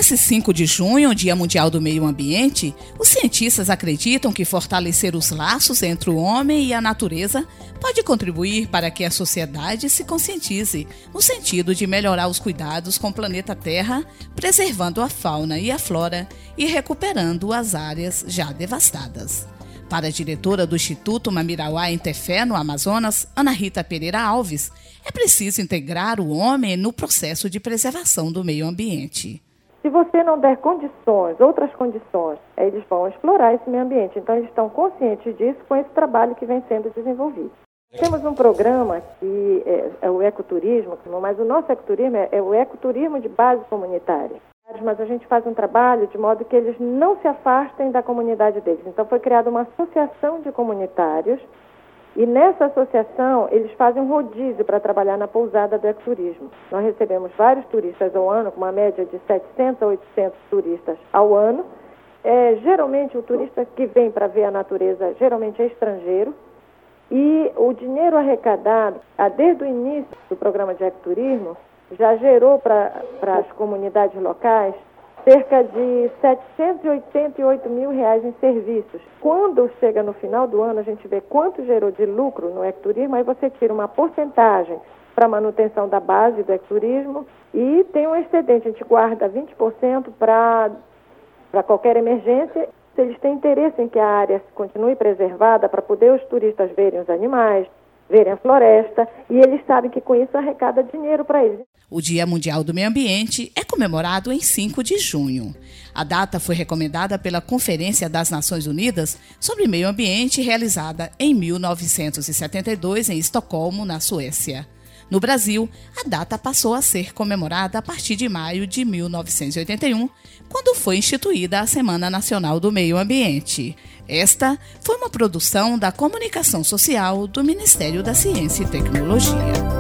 Nesse 5 de junho, Dia Mundial do Meio Ambiente, os cientistas acreditam que fortalecer os laços entre o homem e a natureza pode contribuir para que a sociedade se conscientize no sentido de melhorar os cuidados com o planeta Terra, preservando a fauna e a flora e recuperando as áreas já devastadas. Para a diretora do Instituto Mamirauá em Tefé, no Amazonas, Ana Rita Pereira Alves, é preciso integrar o homem no processo de preservação do meio ambiente. Se você não der condições, outras condições, eles vão explorar esse meio ambiente. Então, eles estão conscientes disso com esse trabalho que vem sendo desenvolvido. Temos um programa que é o ecoturismo, mas o nosso ecoturismo é o ecoturismo de base comunitária. Mas a gente faz um trabalho de modo que eles não se afastem da comunidade deles. Então, foi criada uma associação de comunitários e nessa associação eles fazem um rodízio para trabalhar na pousada do ecoturismo. Nós recebemos vários turistas ao ano, com uma média de 700 a 800 turistas ao ano. Geralmente o turista que vem para ver a natureza geralmente é estrangeiro. E o dinheiro arrecadado, desde o início do programa de ecoturismo, já gerou para as comunidades locais cerca de R$788 mil em serviços. Quando chega no final do ano, a gente vê quanto gerou de lucro no ecoturismo, aí você tira uma porcentagem para manutenção da base do ecoturismo e tem um excedente, a gente guarda 20% para qualquer emergência. Se eles têm interesse em que a área continue preservada para poder os turistas verem os animais, verem a floresta, e eles sabem que com isso arrecada dinheiro para eles. O Dia Mundial do Meio Ambiente é comemorado em 5 de junho. A data foi recomendada pela Conferência das Nações Unidas sobre Meio Ambiente, realizada em 1972 em Estocolmo, na Suécia. No Brasil, a data passou a ser comemorada a partir de maio de 1981, quando foi instituída a Semana Nacional do Meio Ambiente. Esta foi uma produção da Comunicação Social do Ministério da Ciência e Tecnologia.